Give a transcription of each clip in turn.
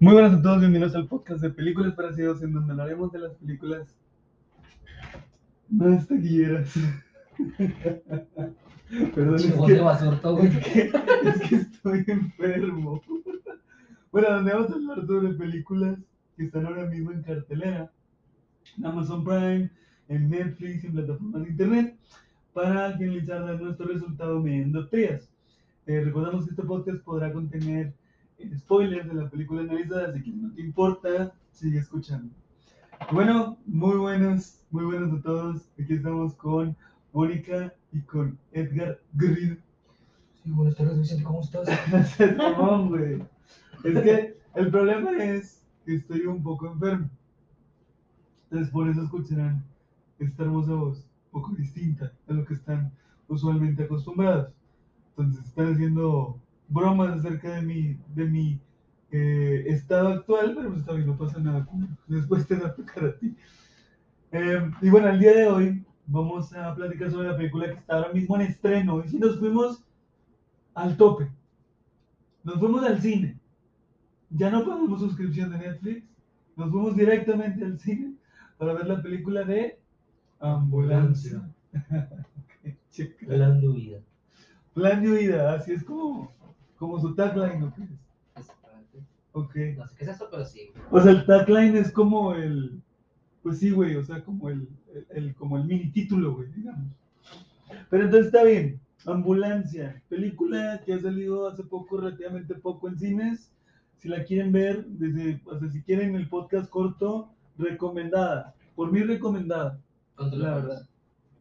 Muy buenas a todos, bienvenidos al podcast de Películas para Ciegos, en donde hablaremos de las películas más taquilleras. Perdón, Chivo de basurto, güey. es que estoy enfermo. Bueno, donde vamos a hablar sobre películas que están ahora mismo en cartelera, en Amazon Prime, en Netflix, en plataformas de internet, para finalizar dar nuestro resultado mediante trías. Recordamos que este podcast podrá contener spoilers de la película analizada, así que si no te importa, sigue escuchando. Bueno, muy buenos a todos. Aquí estamos con Mónica y con Edgar Garrido. Sí, buenas tardes, Vicente, ¿cómo estás? Es mamón, güey. Es que el problema es que estoy un poco enfermo. Entonces por eso escucharán esta hermosa voz, un poco distinta a lo que están usualmente acostumbrados. Entonces están haciendo bromas acerca de mi estado actual, pero pues está bien, no pasa nada. Después te va a tocar a ti. Y bueno, el día de hoy vamos a platicar sobre la película que está ahora mismo en estreno. Y si nos fuimos al tope, nos fuimos al cine. Ya no pagamos suscripción de Netflix, nos fuimos directamente al cine para ver la película de Ambulancia. Plan de vida. Plan de huida, así es como su tagline, ¿no crees? Exactamente. Ok. No sé qué es eso, pero sí. O sea, el tagline es como pues sí, güey, o sea, como el mini título, güey, digamos. Pero entonces está bien. Ambulancia, película que ha salido hace poco, relativamente poco en cines. Si la quieren ver, o sea, si quieren el podcast corto, recomendada. Por mí recomendada, ¿Cuánto le la pones? verdad.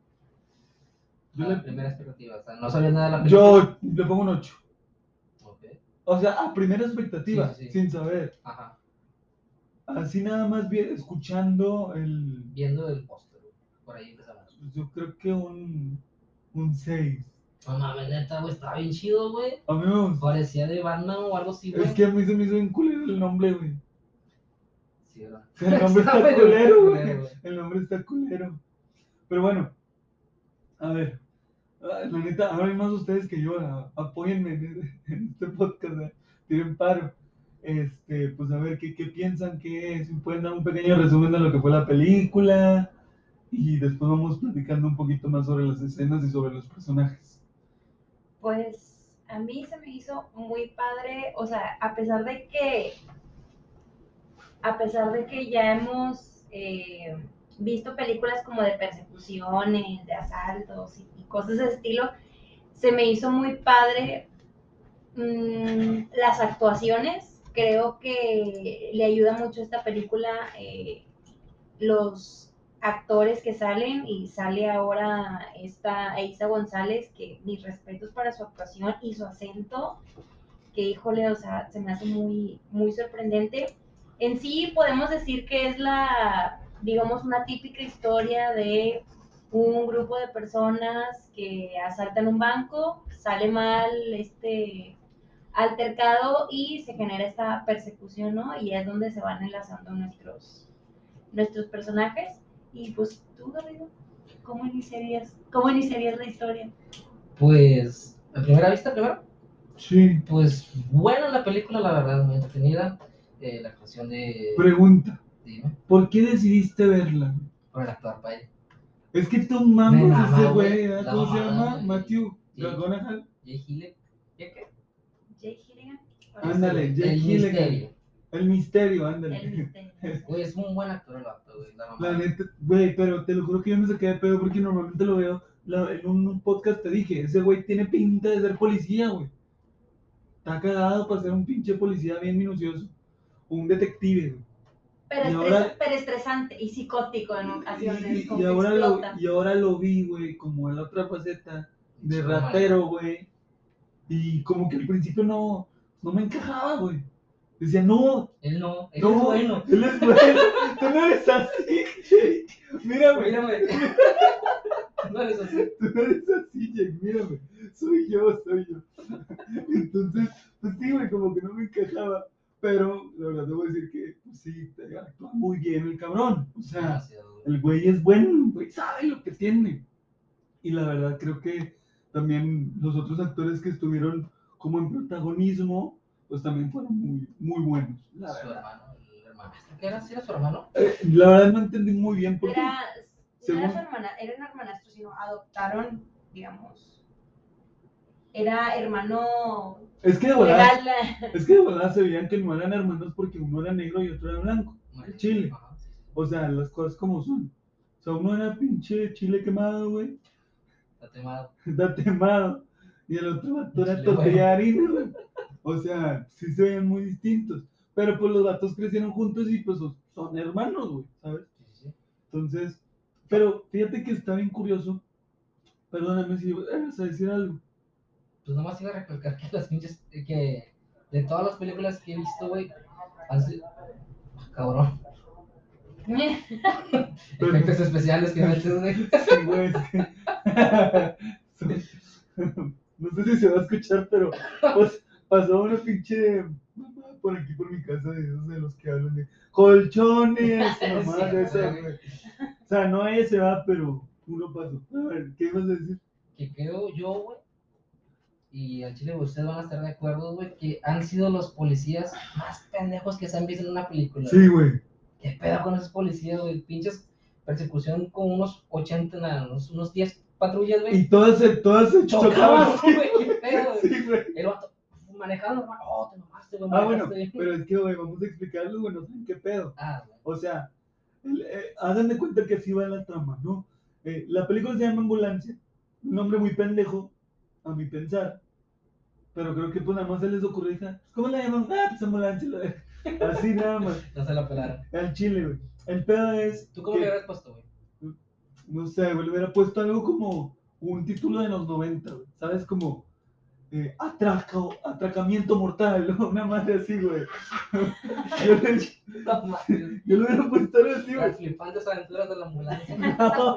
A Yo la le, primera expectativa. O sea, no sabías nada de la película. yo le pongo un 8. Ok. O sea, a primera Sí, expectativa, sí, sí. sin saber. Ajá. Así nada más bien, escuchando Viendo el póster, güey. Por ahí empezamos. yo creo que un 6. No mames, neta, güey, estaba bien chido, güey. A mí me gustó. Parecía de Batman o algo así, güey. Es que a mí se me hizo bien culero el nombre, güey. Sí, ¿verdad? O sea, el nombre Está está medio culero, culero, güey. El nombre está culero. Pero bueno, a ver. La neta, hablen más ustedes que yo. Apóyenme en este podcast. Tiren paro. Pues a ver, ¿qué piensan que es? Si pueden dar un pequeño resumen de lo que fue la película. Y después vamos platicando un poquito más sobre las escenas y sobre los personajes. Pues a mí se me hizo muy padre, o sea, a pesar de que ya hemos visto películas como de persecuciones, de asaltos y cosas de ese estilo, se me hizo muy padre las actuaciones. Creo que le ayuda mucho a esta película los actores que salen, y sale ahora esta Eiza González, que mis respetos para su actuación y su acento, que híjole, o sea, se me hace muy, muy sorprendente. En sí podemos decir que es digamos, una típica historia de un grupo de personas que asaltan un banco, sale mal altercado y se genera esta persecución, ¿no? Y es donde se van enlazando nuestros personajes. Y pues tú, David, ¿cómo iniciarías la historia? Pues, a primera vista, primero. Sí. Pues, bueno, la película, la verdad, muy entretenida. La actuación de. Pregunta. Dime. ¿Por qué decidiste verla? Por el actor, pay. Es que tú Me mamas mama, ese güey. güey, La ¿cómo se mamada, llama? güey. Matthew Jake McConaughey. Gyllenhaal. ¿Ya qué? Jake Gilligan. Ándale, Ese güey, Jake el Gyllenhaal. misterio. El misterio, ándale. El misterio. Güey, es un buen actor el vato, güey. La La mamada. neta, güey, pero te lo juro que yo me saqué de pedo porque normalmente lo veo en un podcast. Te dije, ese güey tiene pinta de ser policía, güey. Está cagado para ser un pinche policía bien minucioso. Un detective, güey. Pero estresante y psicótico en ocasiones, como que explota. Y ahora lo vi, güey, como en la otra faceta de Chico ratero, güey. Y como que al principio no me encajaba, güey. Decía, no, Él no, él no, es bueno. él es bueno. Tú no eres así, Jake. Mírame. Mírame. No eres así. Tú no eres así, Jake, mírame. Soy yo. Entonces, pues sí, güey, como que no me encajaba. Pero la verdad debo decir que, pues sí, actúa muy bien el cabrón. O sea, Demasiado, güey. el güey es bueno, güey, sabe lo que tiene. Y la verdad creo que también los otros actores que estuvieron como en protagonismo, pues también fueron muy, muy buenos, la Su verdad. hermano, el hermanastro, ¿qué era? ¿Sí era su hermano? La verdad no entendí muy bien porque, No según, era su hermana, era un hermanastro, sino adoptaron, digamos, era hermano es que de volada, legal. se veían que no eran hermanos porque uno era negro y otro era blanco, el chile. Ajá, sí, sí. O sea, las cosas como son. O sea, uno era pinche chile quemado, güey, Está temado. está temado, y el otro vato era Chile tortilla de bueno. harina, güey. O sea, sí se veían muy distintos. Pero pues los vatos crecieron juntos y pues son hermanos, güey, ¿sabes? Sí, sí, sí. Entonces, pero fíjate que está bien curioso. Perdóname si vas a decir algo. Pues nomás iba a recalcar que las pinches, que de todas las películas que he visto, güey, han sido... Cabrón. Pero- Efectos especiales que metes, güey. Sí, güey, es que... No sé si se va a escuchar, pero pues pasó una pinche mamá por aquí por mi casa de esos de los que hablan de colchones, mamá Sí, de esas, güey. güey. O sea, no ese va, pero uno pasó. A ver, ¿qué ibas a decir? Que creo yo, güey, y al chile ustedes van a estar de acuerdo, güey, que han sido los policías más pendejos que se han visto en una película. Sí, güey. ¿Qué pedo con esos policías, güey? Pinches persecución con unos 80, nada, unos 10 patrullas, güey. Y todas se Chocaban, chocaban. güey, qué pedo, güey. Sí, güey. El vato manejando normal, oh, te mamaste, güey, Ah, bueno, manejaste bien. pero es que, güey, vamos a explicarlo, güey, no saben qué pedo. Ah, güey. O sea, hagan de cuenta que así va la trama, ¿no? La película se llama Ambulancia, un nombre muy pendejo, a mi pensar, pero creo que pues nada más se les ocurrió, hija, ¿cómo la llaman? Ah, pues Ambulancia, la verga. Así nada más, No se la pelaron. al chile, güey. El pedo es ¿Tú cómo le hubieras puesto, güey? no sé, güey, le hubiera puesto algo como un título de los 90, güey, ¿sabes? Como atracamiento mortal, ¿no? Una madre así, güey. Yo, No mames. yo lo hubiera puesto algo así, güey. Las flipantes aventuras de la ambulancia. No.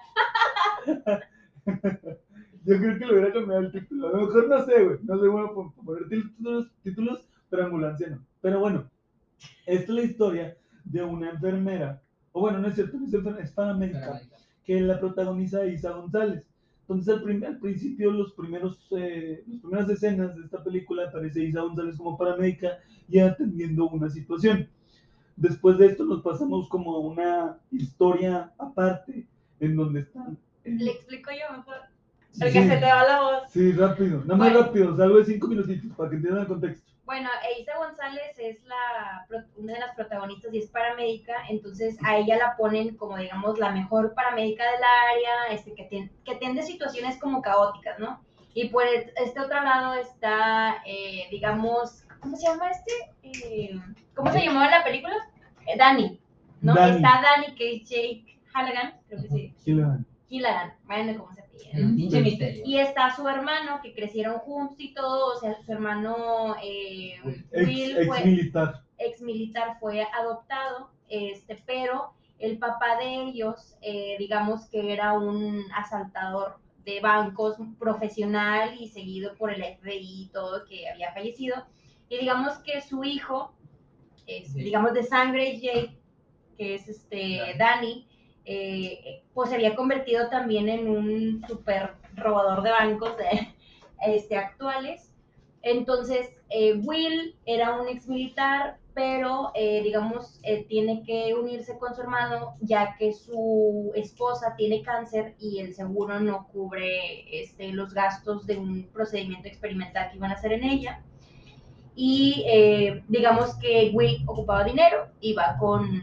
Yo creo que le hubiera cambiado el título. A lo mejor no sé, güey. No sé, bueno, por poner títulos, pero ambulancia no. Pero bueno, esta es la historia de una enfermera. O bueno, no es cierto, no es enfermera, es paramédica, que la protagoniza Isa González. Entonces, al principio, las primeras escenas de esta película aparece Isa González como paramédica y atendiendo una situación. Después de esto nos pasamos como a una historia aparte en donde están... Le explico yo mejor. Sí, Porque se te va la voz. sí, rápido, nada más Bueno. rápido, salvo de 5 minutitos para que entiendan el contexto. Bueno, Isa González es una de las protagonistas y es paramédica, entonces a ella la ponen como, digamos, la mejor paramédica del área, que atiende situaciones como caóticas, ¿no? Y por este otro lado está, digamos, ¿cómo se llama ¿cómo se llamaba la película? Dani, ¿no? Dani. Está Dani, que es Jake Halligan, creo que sí. Gilligan, bueno, ¿cómo se pide? El pinche misterio. Y está su hermano, que crecieron juntos y todo, o sea, su hermano Will ex militar fue adoptado, pero el papá de ellos, digamos que era un asaltador de bancos profesional y seguido por el FBI y todo, que había fallecido, y digamos que su hijo, digamos de sangre, Jake, que es Dani, pues se había convertido también en un super robador de bancos actuales. Entonces, Will era un ex militar, pero digamos, tiene que unirse con su hermano ya que su esposa tiene cáncer y el seguro no cubre los gastos de un procedimiento experimental que iban a hacer en ella. Y digamos que Will ocupaba dinero y va con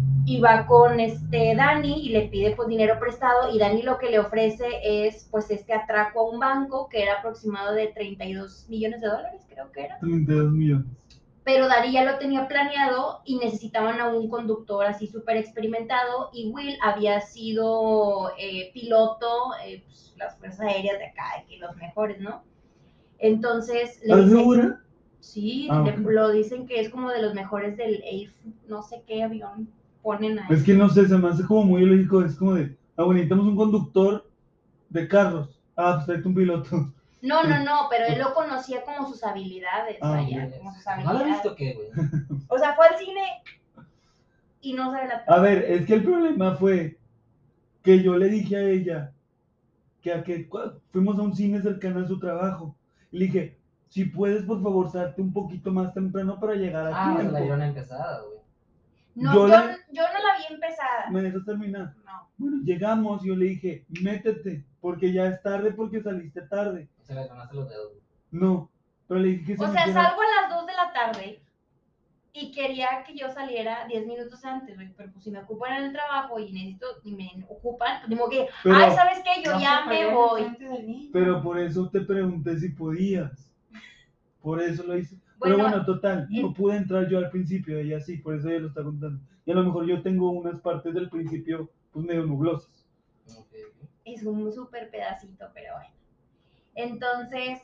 Dani y le pide pues dinero prestado y Dani lo que le ofrece es pues atraco a un banco que era aproximado de $32 millones, creo que era. 32 millones. Pero Dani ya lo tenía planeado y necesitaban a un conductor así súper experimentado y Will había sido piloto, pues, las fuerzas aéreas de acá, que los mejores, ¿no? Entonces le ¿Estás dice, segura? Sí, okay. Lo dicen que es como de los mejores del no sé qué avión ponen ahí. Es que no sé, se me hace como muy ilógico, es como de, bueno, necesitamos un conductor de carros. Pues tráete un piloto. No, pero él lo conocía como sus habilidades, vaya, como sus habilidades. ¿No lo has visto qué, güey? O sea, fue al cine y no sabe la trama. A ver, es que el problema fue que yo le dije a ella que fuimos a un cine cercano a su trabajo. Y le dije, Si puedes, por favor, salte un poquito más temprano para llegar a Ah, se la tiempo. dieron empezada, güey. No, Yo yo, le- yo no la vi empezada. ¿Me dejas terminar? No. Bueno, llegamos, yo le dije, métete, porque ya es tarde porque saliste tarde. Se le tronaste los dedos, güey. No, pero le dije que se O sea, metiera. salgo a las 2 de la tarde y quería que yo saliera 10 minutos antes, güey, pero pues si me ocupan en el trabajo y necesito, y me ocupan, pues digo que, Pero- ay, ¿sabes qué? Yo No ya se me peleó voy. enfrente del niño. Pero por eso te pregunté si podías. Por eso lo hice. Pero Bueno, bueno, total, no pude entrar yo al principio, ella sí, por eso ella lo está contando. Y a lo mejor yo tengo unas partes del principio, pues medio nublosas. Ok. Es un súper pedacito, pero bueno. Entonces,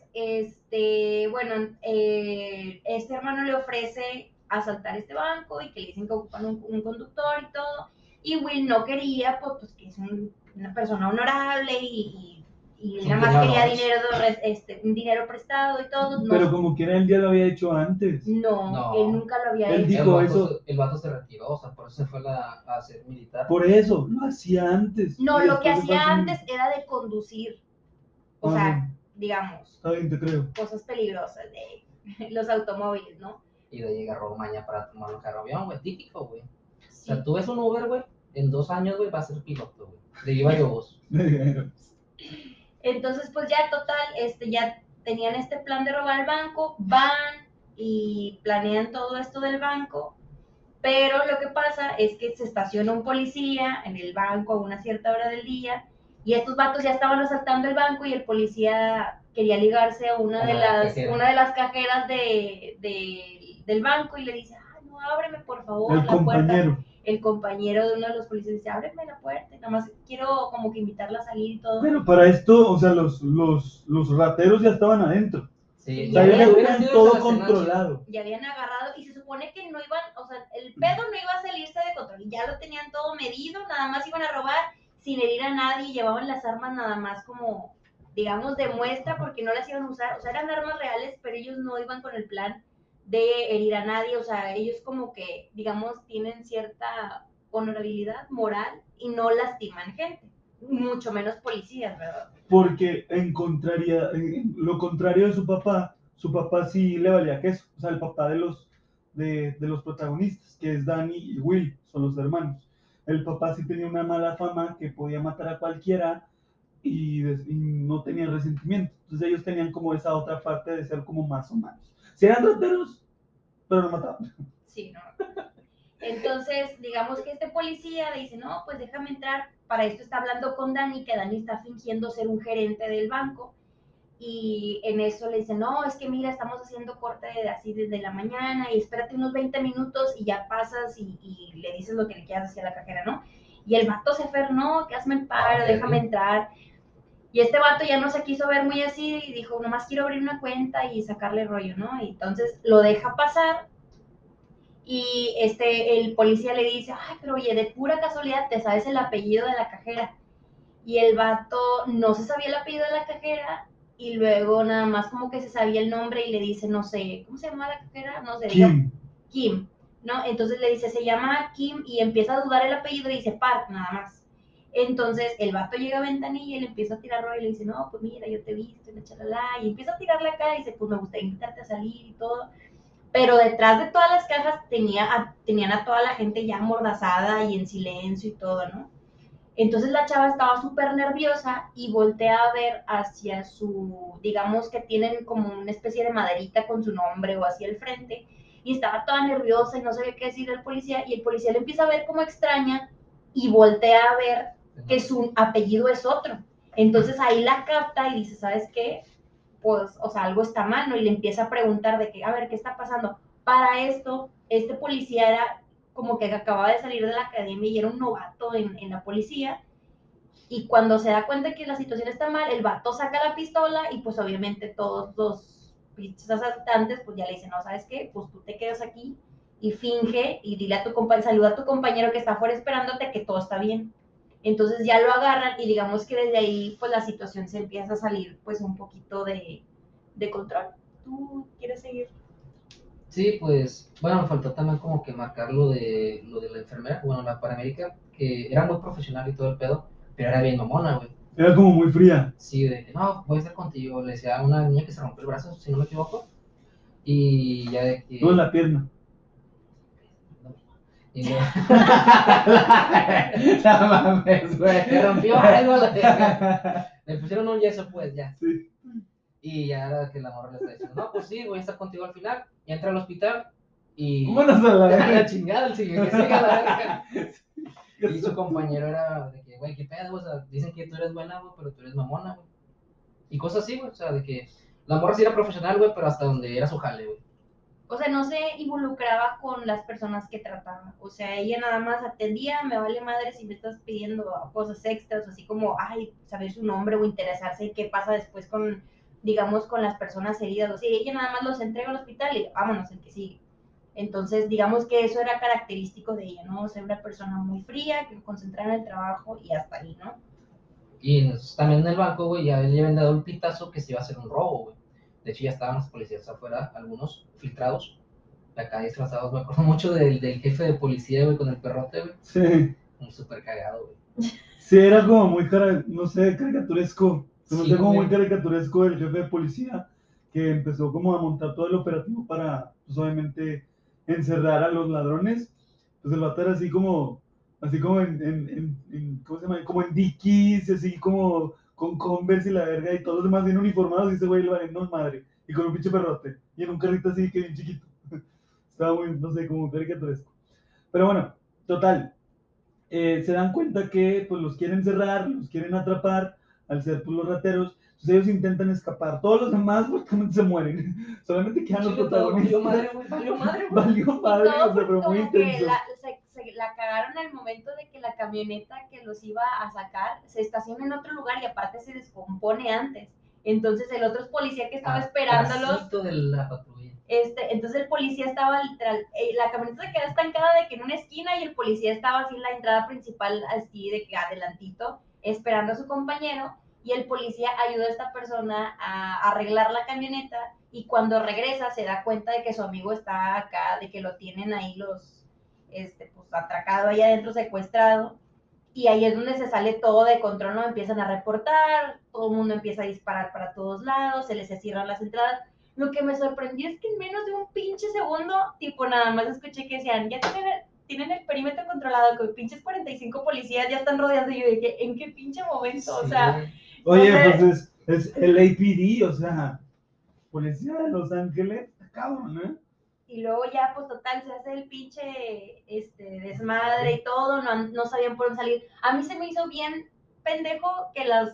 bueno, este hermano le ofrece asaltar este banco y que le dicen que ocupan un conductor y todo. Y Will no quería, pues que es una persona honorable y nada más quería un dinero prestado y todo. No, Pero como quiera, él ya lo había hecho antes. no, No. él nunca lo había Él hecho. dijo el eso. El vato se retiró, o sea, por eso se fue a ser militar. Por eso, lo hacía antes. No, Y lo que después se fue hacía a hacer antes era de conducir. O Ah, sea, bueno. digamos, Está bien, te creo. cosas peligrosas de los automóviles, ¿no? Y de ahí agarró maña para tomar un carro avión, güey, típico, güey. O Sí. sea, tú ves un Uber, güey, en 2 años, güey, va a ser piloto, güey. De Viva Aerobús. Entonces, pues ya total, ya tenían este plan de robar el banco, van y planean todo esto del banco, pero lo que pasa es que se estaciona un policía en el banco a una cierta hora del día y estos vatos ya estaban asaltando el banco y el policía quería ligarse a una de las cajeras del banco y le dice, ay, no, ábreme por favor El la puerta. compañero. El compañero de uno de los policías dice, ábreme la puerta, nada más quiero como que invitarla a salir y todo. Bueno, para esto, o sea, los rateros ya estaban adentro. Sí, O sea, ya ellos ya habían- tenían todo controlado. ya habían agarrado y se supone que no iban, o sea, el pedo no iba a salirse de control, ya lo tenían todo medido, nada más iban a robar sin herir a nadie, llevaban las armas nada más como, digamos, de muestra porque no las iban a usar, o sea, eran armas reales, pero ellos no iban con el plan de herir a nadie, o sea, ellos como que, digamos, tienen cierta honorabilidad moral y no lastiman gente, mucho menos policías, ¿verdad? Porque encontraría lo contrario de su papá sí le valía queso. O sea, el papá de los protagonistas, que es Danny y Will, son los hermanos. El papá sí tenía una mala fama que podía matar a cualquiera y no tenía resentimiento. Entonces ellos tenían como esa otra parte de ser como más humanos. Si eran rateros, pero no mataban. Sí, no. Entonces, digamos que este policía le dice, no, pues déjame entrar. Para esto está hablando con Dani, que Dani está fingiendo ser un gerente del banco. Y en eso le dice, no, es que mira, estamos haciendo corte así desde la mañana y espérate unos 20 minutos y ya pasas y le dices lo que le quieras decir a la cajera, ¿no? Y el vato se aferró, no, que hazme el paro, déjame entrar. Y este vato ya no se quiso ver muy así y dijo, nomás quiero abrir una cuenta y sacarle rollo, ¿no? Y entonces lo deja pasar y el policía le dice, ay, pero oye, de pura casualidad te sabes el apellido de la cajera. Y el vato no se sabía el apellido de la cajera y luego nada más como que se sabía el nombre y le dice, no sé, ¿cómo se llama la cajera? No sé, Kim. Kim, ¿no? Entonces le dice, se llama Kim y empieza a dudar el apellido y dice Park nada más. Entonces el vato llega a ventanilla y le empieza a tirar rollo y le dice, no, pues mira, yo te he visto, y empieza a tirarle acá y dice, pues me gustaría invitarte a salir y todo. Pero detrás de todas las cajas tenían a toda la gente ya amordazada y en silencio y todo, ¿no? Entonces la chava estaba súper nerviosa y voltea a ver hacia digamos que tienen como una especie de maderita con su nombre o hacia el frente, y estaba toda nerviosa y no sabía qué decirle al policía, y el policía le empieza a ver como extraña y voltea a ver que su apellido es otro. Entonces ahí la capta y dice, ¿sabes qué? Pues, o sea, algo está mal, ¿no? Y le empieza a preguntar de que, a ver, ¿qué está pasando? Para esto, este policía era como que acababa de salir de la academia y era un novato en la policía, y cuando se da cuenta que la situación está mal, el vato saca la pistola y pues obviamente todos los pinches asaltantes pues ya le dicen, no, ¿sabes qué? Pues tú te quedas aquí y finge y dile a tu compañero, saluda a tu compañero que está afuera esperándote que todo está bien. Entonces ya lo agarran y digamos que desde ahí pues la situación se empieza a salir pues un poquito de control. ¿Tú quieres seguir? Sí, pues, bueno, me faltó también como que marcar lo de la enfermera, bueno, la paramédica, que era muy profesional y todo el pedo, pero era bien mamona, güey. Era como muy fría. Sí, de que no, voy a estar contigo. Le decía a una niña que se rompió el brazo, si no me equivoco. Y ya de No, en que. la pierna. Y le... No mames, güey. Se rompió algo, la verga. Le pusieron un yeso, pues ya. Sí. Y ya era que la morra le está diciendo, no, pues sí, voy a estar contigo al final. Y entra al hospital y. Vámonos a la A la verga. chingada, el señor que siga la verga. Y su compañero era de que, güey, qué pedo, o sea, dicen que tú eres buena, güey, pero tú eres mamona, güey. Y cosas así, güey, o sea, de que la morra sí era profesional, güey, pero hasta donde era su jale, güey. O sea, no se involucraba con las personas que trataba. O sea, ella nada más atendía, me vale madre si me estás pidiendo cosas extras, así como, ay, saber su nombre o interesarse en qué pasa después con, digamos, con las personas heridas. O sea, ella nada más los entrega al hospital y vámonos, el que sigue. Entonces, digamos que eso era característico de ella, ¿no? O sea, una persona muy fría, que concentraba en el trabajo y hasta ahí, ¿no? Y también en el banco, güey, ya le habían dado un pitazo que se iba a hacer un robo, güey. De hecho, ya estaban los policías afuera, algunos filtrados, acá disfrazados. Me acuerdo mucho del jefe de policía, güey, con el perrote, güey. Sí. Un súper cagado, güey. Sí, era como muy, no sé, caricaturesco. Se me Sí, hacía como muy güey. caricaturesco el jefe de policía que empezó como a montar todo el operativo para, pues obviamente, encerrar a los ladrones. Pues el vato era así como ¿cómo se llama? Como en Dickies, así como con Converse y la verga y todos los demás bien uniformados y ese güey le valiendo madre. Y con un pinche perrote. Y en un carrito así que bien chiquito. Estaba muy, no sé, como caricaturesco. Pero bueno, total. Se dan cuenta que pues los quieren cerrar, los quieren atrapar, al ser pues, los rateros, entonces ellos intentan escapar, todos los demás prácticamente se mueren, solamente quedan los Chile, todo valió protagonistas. madre, güey, valió madre, güey. Valió Y madre, todo o sea, porque pero muy como que intenso. se la cagaron al momento de que la camioneta que los iba a sacar se estaciona en otro lugar y aparte se descompone antes. Entonces el otro policía que estaba esperándolos, De la patrulla. entonces el policía estaba literal, la camioneta se quedó estancada de que en una esquina y el policía estaba así en la entrada principal, así de que adelantito, esperando a su compañero, y el policía ayuda a esta persona a arreglar la camioneta, y cuando regresa se da cuenta de que su amigo está acá, de que lo tienen ahí pues atracado ahí adentro, secuestrado, y ahí es donde se sale todo de control, ¿no? Empiezan a reportar, todo el mundo empieza a disparar para todos lados, se les cierran las entradas. Lo que me sorprendió es que en menos de un pinche segundo, tipo, nada más escuché que decían, ya tienen el perímetro controlado, que pinches 45 policías ya están rodeando, y yo dije, ¿en qué pinche momento? Sí, O sea, güey. Oye, no sé. pues es el APD, o sea, Policía de Los Ángeles, está cabrón, ¿eh? Y luego ya, pues total, se hace el pinche desmadre y todo, no sabían por dónde salir. A mí se me hizo bien pendejo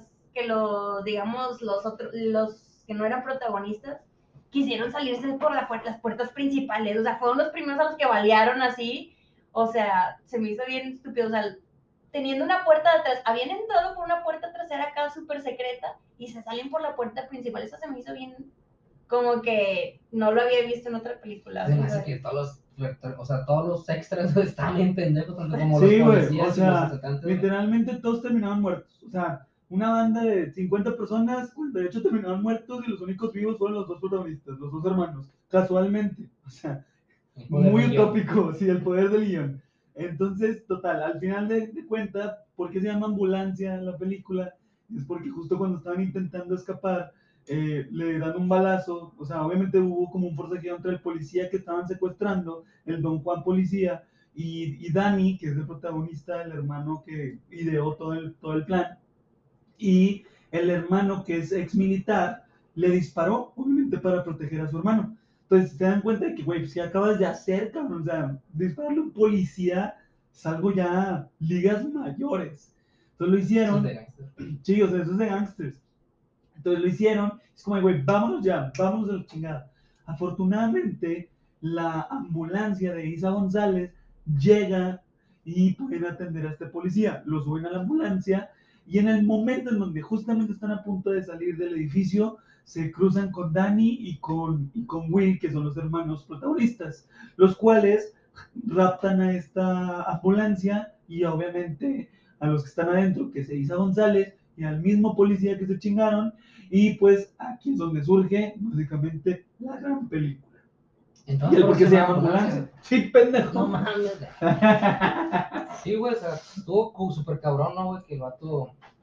digamos, los que no eran protagonistas, quisieron salirse por las puertas principales, o sea, fueron los primeros a los que balearon así, o sea, se me hizo bien estúpido, o sea, teniendo una puerta de atrás, habían entrado por una puerta trasera acá súper secreta y se salen por la puerta principal, eso se me hizo bien, como que no lo había visto en otra película. Se me hace que todos los extras están bien pendejos, tanto como los Sí, güey, o policías y los sea, atacantes. literalmente todos terminaban muertos. O sea, una banda de 50 personas, 48 terminaban muertos y los únicos vivos fueron los dos protagonistas, los dos hermanos, casualmente. O sea, muy utópico, sí, el poder del guión. Entonces, total, al final de cuentas, ¿por qué se llama ambulancia en la película? Es porque justo cuando estaban intentando escapar, le dan un balazo, o sea, obviamente hubo como un forcejeo entre el policía que estaban secuestrando, el don Juan policía, y Dani, que es el protagonista, el hermano que ideó todo el plan, y el hermano que es ex militar le disparó, obviamente para proteger a su hermano. Entonces se dan cuenta de que, güey, si acabas de hacer, cabrón, o sea, dispararle a un policía es algo ya ligas mayores. Entonces lo hicieron, sí, o sea, eso es de gangsters. Entonces lo hicieron, es como, güey, vámonos ya, vámonos a la chingada. Afortunadamente, la ambulancia de Isa González llega y pueden atender a este policía. Lo suben a la ambulancia y en el momento en donde justamente están a punto de salir del edificio, se cruzan con Dani y con Will, que son los hermanos protagonistas, los cuales raptan a esta ambulancia y obviamente a los que están adentro, que es Isa González, y al mismo policía que se chingaron, y pues aquí es donde surge básicamente la gran película. Entonces, ¿Y el por qué se llama ambulancia? ambulancia? Sí, pendejo. No mames. Sí, güey, o sea, estuvo súper cabrón, ¿no, güey? Que el vato,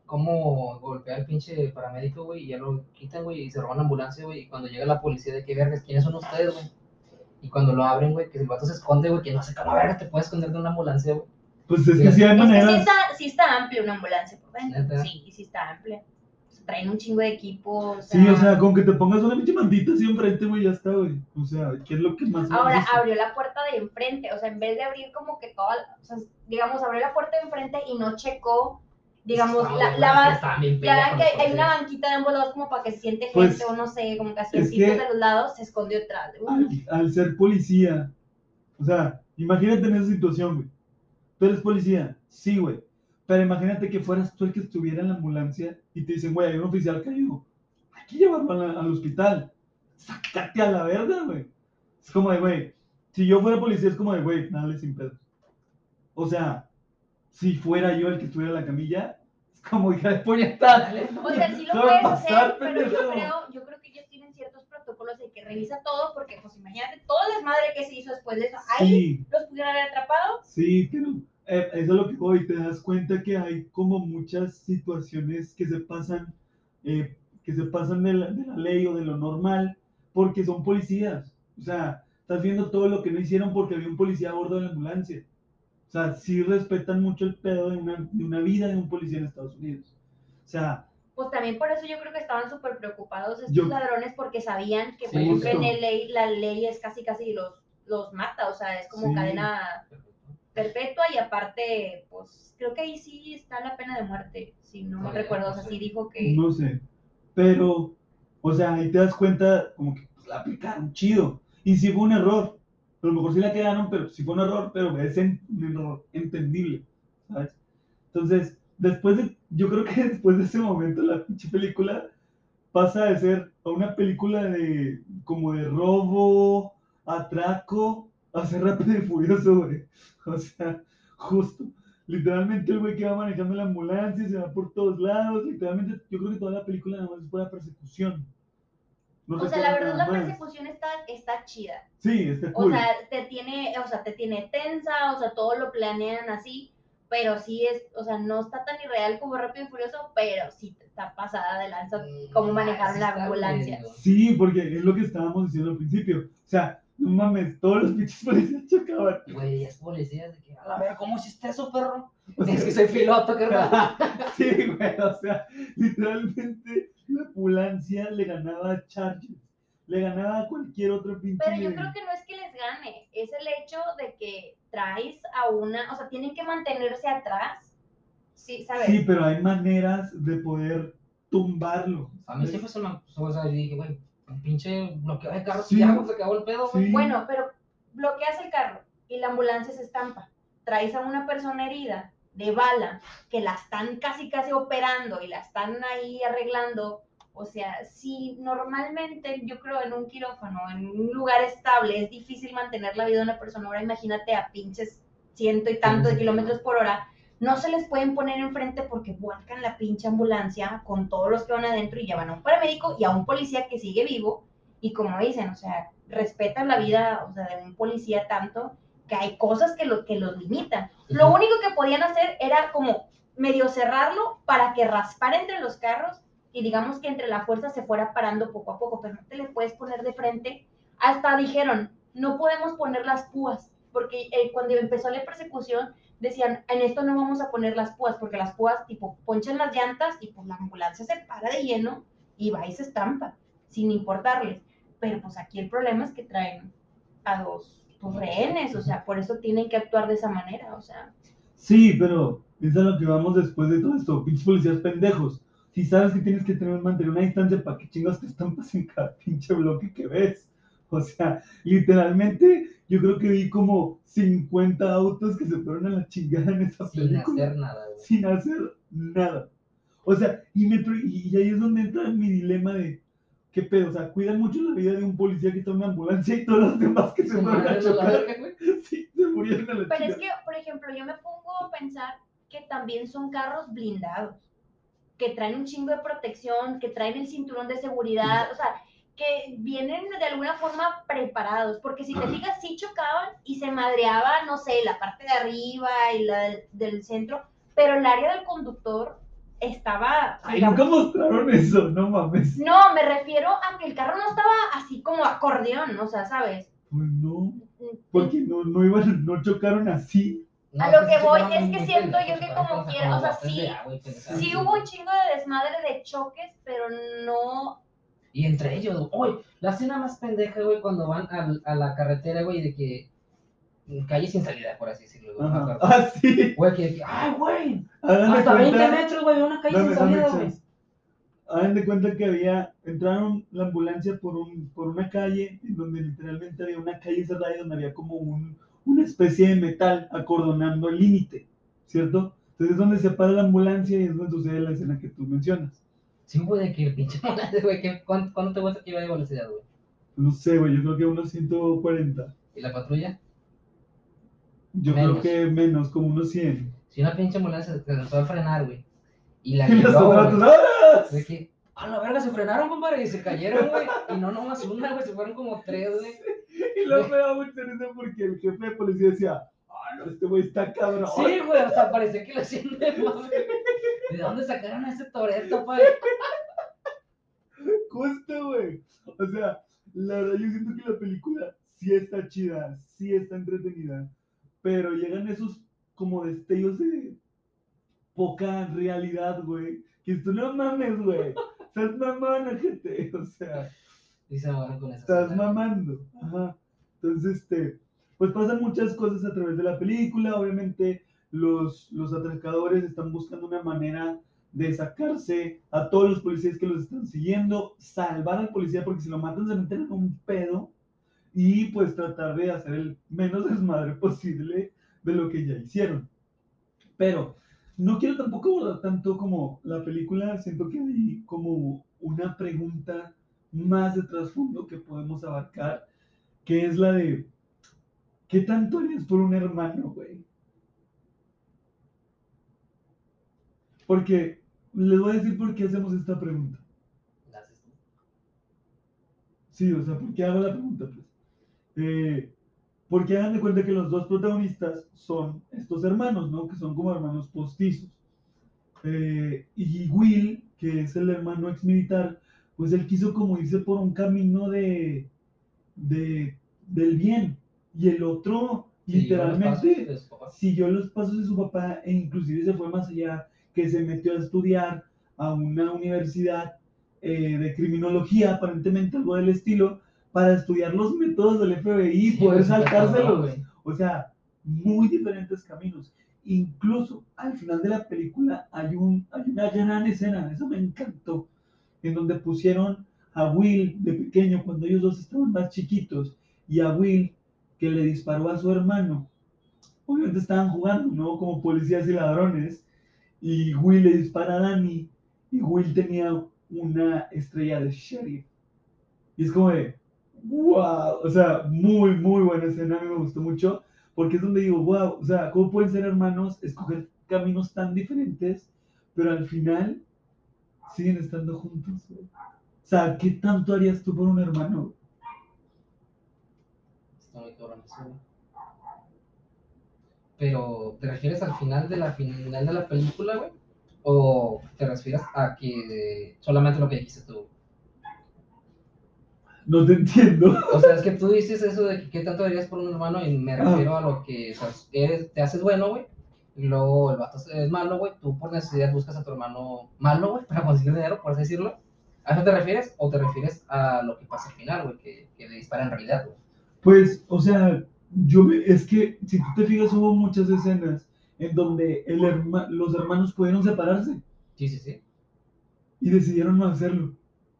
cómo golpea al pinche paramédico, güey, y ya lo quitan, güey, y se roban la ambulancia, güey, y cuando llega la policía, de qué vergas, ¿quiénes son ustedes, güey? Y cuando lo abren, güey, que el vato se esconde, güey, que no sé cómo verga te puedes esconder de una ambulancia, güey. Pues es que sí hay Es que maneras. sí está amplia una ambulancia por dentro. ¿Neta? Sí está amplia. O sea, traen un chingo de equipo. Sí, o sea, con que te pongas una pinche mantita así enfrente, güey, ya está, güey. O sea, ¿qué es lo que más Ahora necesito? abrió la puerta de enfrente, o sea, en vez de abrir como que toda, o sea, digamos, abrió la puerta de enfrente y no checó, digamos, Estaban bien ya pendejos que los hay una policías. banquita de ambos lados como para que se siente Pues, gente o no sé, como que es asientitos que- de los lados, se escondió detrás de uno. Al ser policía, o sea, imagínate en esa situación, güey. Tú eres policía, sí, güey. Pero imagínate que fueras tú el que estuviera en la ambulancia y te dicen, güey, hay un oficial caído. Hay que llevarlo al hospital. Sácate a la verga, güey. Es como de, güey, si yo fuera policía es como de, güey, dale sin pedos. O sea, si fuera yo el que estuviera en la camilla, es como, hija de puñetas. O sea, sí lo Déjame puedes pasar, hacer, pero pendejo. yo creo que ellos tienen ciertos protocolos de que revisa todo, porque pues imagínate todo el desmadre que se hizo después de eso, ahí Sí, los pudieron haber atrapado. sí, pero eso es lo que voy. Te das cuenta que hay como muchas situaciones que se pasan de la ley o de lo normal porque son policías. O sea, estás viendo todo lo que no hicieron porque había un policía a bordo de la ambulancia. O sea, sí respetan mucho el pedo de una vida de un policía en Estados Unidos. O sea, Pues también por eso yo creo que estaban súper preocupados estos yo, ladrones porque sabían que, por Sí, ejemplo, justo, en la ley es casi los mata, o sea, es como sí, cadena perpetua y aparte, pues creo que ahí sí está la pena de muerte, si no me recuerdo, o sea, sí dijo que... no sé. Pero, o sea, ahí te das cuenta como que pues, la aplicaron chido. Y sí fue un error. A lo mejor sí la quedaron, pero sí fue un error, pero es un error entendible, ¿sabes? Entonces, yo creo que después de ese momento la pinche película pasa de ser a una película de como de robo, atraco, a ser Rápido y Furioso, güey. O sea, justo. Literalmente el güey que va manejando la ambulancia se va por todos lados. Literalmente, yo creo que toda la película nada más es pura persecución. No O sea, la recuerdo verdad nada la más. persecución está chida. Sí, está O cool. sea, te tiene tensa, o sea, todo lo planean así, pero sí es, o sea, no está tan irreal como Rápido y Furioso, pero sí está pasada de lanza cómo manejaron la ambulancia. Sí, porque es lo que estábamos diciendo al principio. O sea, no mames, todos los pinches policías chocaban. Güey, es policía, de que, a ver, ¿cómo hiciste eso, perro? O sea, Es que soy piloto, carnal. sí, güey, o sea, literalmente la ambulancia le ganaba a Chargers, le ganaba a cualquier otro pinche. Pero yo creo que no es que les gane, es el hecho de que traes a una, o sea, tienen que mantenerse atrás, sí, ¿sabes? Sí, pero hay maneras de poder tumbarlo. A mí siempre se me, o sea, yo dije, güey, un pinche bloqueo de carros Sí, y ya, pues, se acabó el pedo, güey. sí. Bueno, pero bloqueas el carro y la ambulancia se estampa. Traes a una persona herida de bala que la están casi operando y la están ahí arreglando. O sea, si normalmente yo creo en un quirófano, en un lugar estable, es difícil mantener la vida de una persona. Ahora imagínate a pinches ciento y tanto de kilómetros por hora. No se les pueden poner enfrente porque vuelcan la pinche ambulancia con todos los que van adentro y llevan a un paramédico y a un policía que sigue vivo. Y como dicen, o sea, respetan la vida, o sea, de un policía tanto que hay cosas que los limitan. Lo único que podían hacer era como medio cerrarlo para que raspara entre los carros y digamos que entre la fuerza se fuera parando poco a poco, pero no te le puedes poner de frente. Hasta dijeron, no podemos poner las púas, porque cuando empezó la persecución decían, en esto no vamos a poner las púas, porque las púas tipo ponchan las llantas y pues la ambulancia se para de lleno y va y se estampa, sin importarles. Pero pues aquí el problema es que traen a dos pues, rehenes, o sea, por eso tienen que actuar de esa manera, o sea. Sí, pero es a lo que vamos después de todo esto, pinches policías pendejos. Si sabes que tienes que mantener una distancia, ¿para qué chingas te estampas en cada pinche bloque que ves? O sea, literalmente, yo creo que vi como 50 autos que se fueron a la chingada en esa Sin película. hacer nada, güey. Sin hacer nada. O sea, y ahí es donde entra mi dilema de, ¿qué pedo? O sea, cuidan mucho la vida de un policía que está en una ambulancia y todos los demás que se fueron a chocar. Sí, se murieron a la Pero chingada. es que, por ejemplo, yo me pongo a pensar que también son carros blindados, que traen un chingo de protección, que traen el cinturón de seguridad, o sea, que vienen de alguna forma preparados, porque si te fijas, sí chocaban y se madreaba, no sé, la parte de arriba y la del centro, pero el área del conductor estaba, Ay, digamos, nunca mostraron eso, no mames. no, me refiero a que el carro no estaba así como acordeón, o sea, ¿sabes? Pues no, porque no chocaron así. No, A lo sí que voy chocaron es que muy siento pendejos, yo que chocaron como con quiera, o sea, botes de sí, agua y pendejadas sí así, hubo güey. un chingo de desmadre de choques, pero no, Y entre ellos, güey, la escena más pendeja, güey, cuando van a la carretera, güey, de que calle sin salida, por así decirlo, güey, no me Ajá. acuerdo. Ah, sí. Güey, que, ay, güey, Hagan de hasta 20 cuenta. metros, güey, una calle sin Dame salida, güey. chance. Hagan de cuenta que entraron la ambulancia por una calle, en donde literalmente había una calle cerrada y donde había como una especie de metal acordonando el límite, ¿cierto? Entonces es donde se para la ambulancia y es donde sucede la escena que tú mencionas. Sí, güey, de que el pinche volante, güey, ¿cuánto te gusta que iba de velocidad, güey? No sé, güey, yo creo que unos 140. ¿Y la patrulla? Yo Menos. creo que menos, como unos 100. Si una pinche ambulancia se trató de frenar, güey, y la Y los guió, otros güey, ¡ah! de que, a la verga, se frenaron, compadre, y se cayeron, güey, y no nomás una, güey, se fueron como 3, güey. Y luego me da mucha risa porque el jefe de policía decía, ah, no, este güey está cabrón. Sí, güey, hasta parecía que lo hacían de mame. ¿De dónde sacaron a ese Toretto, pa? Justo, güey. O sea, la verdad yo siento que la película sí está chida, sí está entretenida, pero llegan esos como destellos de poca realidad, güey. Que tú no mames, güey. Estás mamando, gente. O sea, Y se van con esa estás escena, güey. mamando. Ajá. Entonces, pues pasan muchas cosas a través de la película. Obviamente, los atracadores están buscando una manera de sacarse a todos los policías que los están siguiendo, salvar al policía porque si lo matan se meten en un pedo y pues tratar de hacer el menos desmadre posible de lo que ya hicieron. Pero no quiero tampoco abordar tanto como la película, siento que hay como una pregunta más de trasfondo que podemos abarcar, que es la de, ¿qué tanto harías por un hermano, güey? Porque les voy a decir por qué hacemos esta pregunta. ¿La haces tú? Sí, o sea, ¿por qué hago la pregunta? Pues, porque hagan de cuenta que los dos protagonistas son estos hermanos, ¿no? Que son como hermanos postizos. Y Will, que es el hermano ex militar, pues él quiso como irse por un camino de, del bien. Y el otro, Siguió los pasos literalmente, de su papá. siguió los pasos de su papá e inclusive se fue más allá, que se metió a estudiar a una universidad de criminología, aparentemente algo del estilo, para estudiar los métodos del FBI y Sí, poder güey, súper cabrón, saltárselos. güey. O sea, muy diferentes caminos. Incluso al final de la película hay una gran escena, eso me encantó, en donde pusieron a Will de pequeño, cuando ellos dos estaban más chiquitos, y a Will que le disparó a su hermano. Obviamente estaban jugando, ¿no? Como policías y ladrones, y Will le dispara a Danny, y Will tenía una estrella de sheriff. Y es como de, wow, o sea, muy, muy buena escena, a mí me gustó mucho, porque es donde digo, wow, o sea, ¿cómo pueden ser hermanos, escoger caminos tan diferentes, pero al final siguen estando juntos, güey? O sea, ¿qué tanto harías tú por un hermano? Está muy cabrón eso, güey. Pero, ¿te refieres al final de la película, güey? ¿O te refieres a que solamente lo que dijiste tú? No te entiendo. O sea, es que tú dices eso de que qué tanto harías por un hermano y me refiero a lo que, o sea, te haces bueno, güey, y luego el vato es malo, güey, tú por necesidad buscas a tu hermano malo, güey, para conseguir dinero, por así decirlo. ¿A eso te refieres? ¿O te refieres a lo que pasa al final, güey, que le dispara en realidad, güey? Pues, o sea, es que si tú te fijas, hubo muchas escenas en donde los hermanos pudieron separarse Sí, sí, sí. y decidieron no hacerlo,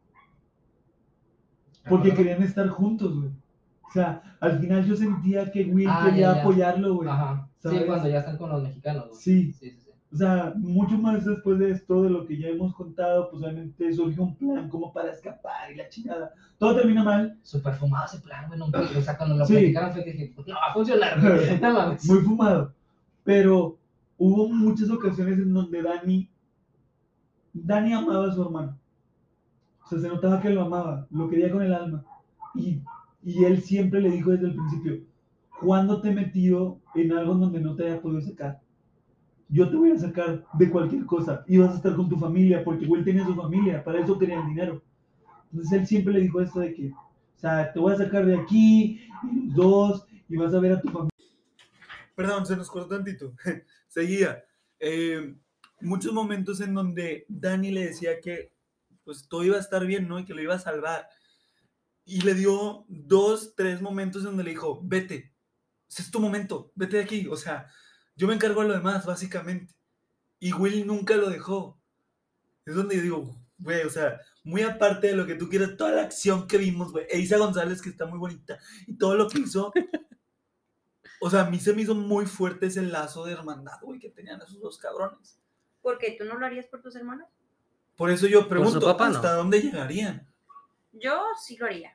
porque Recuerdo. querían estar juntos, güey. O sea, al final yo sentía que Will Ah, quería ya, ya. apoyarlo, güey. Ajá. Sí, ¿Sabes? cuando ya están con los mexicanos, güey. Sí. Sí, sí, sí. O sea, mucho más después de esto, de lo que ya hemos contado, pues obviamente surgió un plan como para escapar y la chingada. Todo termina mal. Súper fumado ese plan, güey. No, o sea, cuando lo Sí. platicaron fue que dije, no va a funcionar, güey. No mames. Muy fumado. Pero hubo muchas ocasiones en donde Dani amaba a su hermano. O sea, se notaba que lo amaba, lo quería con el alma. Y, y él siempre le dijo desde el principio, ¿cuándo te he metido en algo en donde no te haya podido sacar? yo te voy a sacar de cualquier cosa y vas a estar con tu familia, porque Will tenía su familia, para eso quería el dinero. Entonces él siempre le dijo esto de que, o sea, te voy a sacar de aquí, y los dos, y vas a ver a tu familia. Perdón, se nos cortó tantito. Seguía. Muchos momentos en donde Dani le decía que pues todo iba a estar bien, ¿no? Y que lo iba a salvar. Y le dio 2, 3 momentos en donde le dijo, vete, ese es tu momento, vete de aquí. O sea, yo me encargo de lo demás, básicamente. Y Will nunca lo dejó. Es donde yo digo, güey, o sea, muy aparte de lo que tú quieras, toda la acción que vimos, güey. Eiza González, que está muy bonita, y todo lo que hizo. O sea, a mí se me hizo muy fuerte ese lazo de hermandad, güey, que tenían esos dos cabrones. ¿Por qué? ¿Tú no lo harías por tus hermanos? Por eso yo Por su pregunto, papá, ¿hasta no. dónde llegarían? Yo sí lo haría.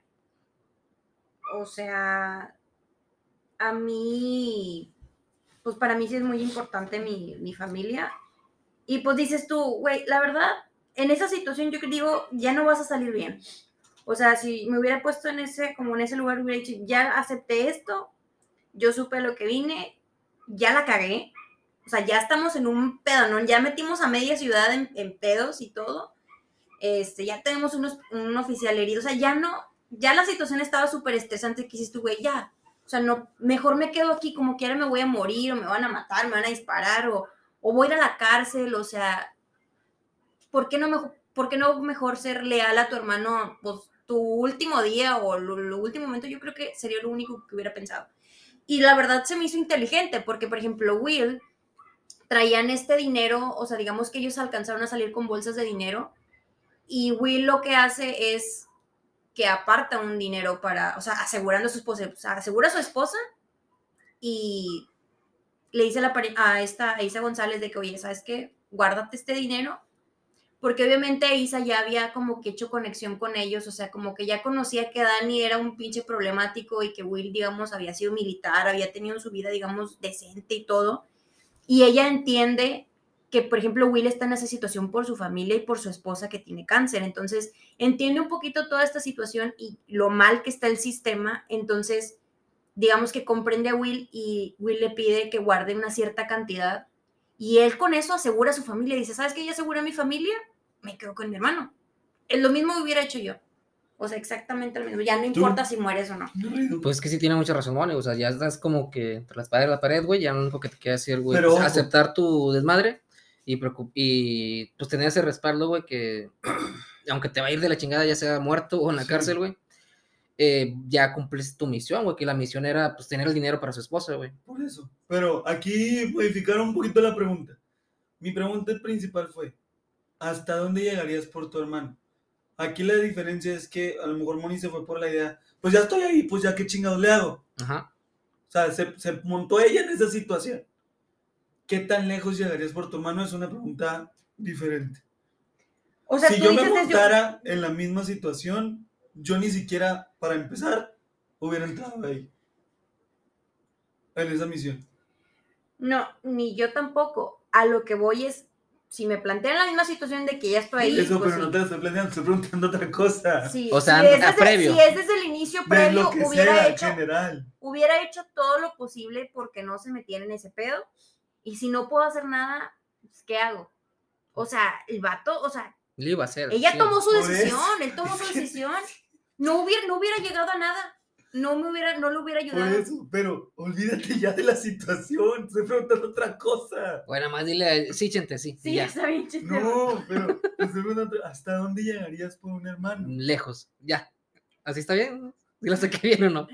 O sea, a mí, pues para mí sí es muy importante mi familia. Y pues dices tú, güey, la verdad, en esa situación yo digo, ya no vas a salir bien. O sea, si me hubiera puesto en ese, como en ese lugar, hubiera dicho, ya acepté esto, yo supe lo que vine, ya la cagué. O sea, ya estamos en un pedonón, ya metimos a media ciudad en pedos y todo. Ya tenemos un oficial herido. O sea, ya no, ya la situación estaba súper estresante que dices tú, güey, ya. O sea, no, mejor me quedo aquí, como quiera me voy a morir, o me van a matar, me van a disparar, o voy a ir a la cárcel. O sea, ¿por qué no mejor ser leal a tu hermano, pues, tu último día o lo último momento? Yo creo que sería lo único que hubiera pensado. Y la verdad se me hizo inteligente, porque, por ejemplo, Will traían este dinero, o sea, digamos que ellos alcanzaron a salir con bolsas de dinero, y Will lo que hace es que aparta un dinero para, o sea, asegurando a su esposa, o sea, asegura a su esposa y le dice a Isa González de que, oye, ¿sabes qué? Guárdate este dinero, porque obviamente Isa ya había como que hecho conexión con ellos, o sea, como que ya conocía que Dani era un pinche problemático y que Will, digamos, había sido militar, había tenido su vida, digamos, decente y todo, y ella entiende que, por ejemplo, Will está en esa situación por su familia y por su esposa que tiene cáncer. Entonces, entiende un poquito toda esta situación y lo mal que está el sistema. Entonces, digamos que comprende a Will y Will le pide que guarde una cierta cantidad. Y él con eso asegura a su familia. Dice, ¿sabes qué? Ya asegura a mi familia, me quedo con mi hermano. Es lo mismo que hubiera hecho yo. O sea, exactamente lo mismo. Ya no importa si mueres o no. Pues que sí tiene mucha razón, ¿vale? O sea, ya estás como que entre la espada y la pared, güey. Ya lo único que te queda hacer, güey, Pero es ojo. aceptar tu desmadre y pues tener ese respaldo, güey, que aunque te va a ir de la chingada, ya sea muerto o en la Sí. cárcel, güey, ya cumpliste tu misión, güey, que la misión era pues tener el dinero para su esposa, güey. Por eso. Pero aquí modificaron un poquito la pregunta. Mi pregunta principal fue, ¿hasta dónde llegarías por tu hermano? Aquí la diferencia es que a lo mejor Moni se fue por la idea, pues ya estoy ahí, pues ya qué chingados le hago. Ajá. O sea, se montó ella en esa situación. ¿Qué tan lejos llegarías por tu hermano? Es una pregunta diferente. O sea, Si tú yo me dices montara en la misma situación, yo ni siquiera, para empezar, hubiera entrado ahí. En esa misión. No, ni yo tampoco. A lo que voy es, si me plantean la misma situación de que ya estoy ahí, Eso, pues pero sí. no te lo estoy planteando, estoy preguntando otra cosa. Sí, O sea, previo. Si es desde el inicio De previo, lo que sea, en general. hubiera hecho todo lo posible porque no se metiera en ese pedo. Y si no puedo hacer nada, pues, ¿qué hago? O sea, el vato, o sea, Le iba a hacer. ella sí. tomó su Por decisión, eso. él tomó su decisión. No hubiera llegado a nada. No lo hubiera Por ayudado. eso, pero olvídate ya de la situación. Estoy preguntando otra cosa. Bueno, más dile, sí, Chente, sí. Sí, Ya. está bien, chiste. No, pero te estoy preguntando, ¿hasta dónde llegarías por un hermano? Lejos, ya. ¿Así está bien? ¿Sí la saqué bien o no?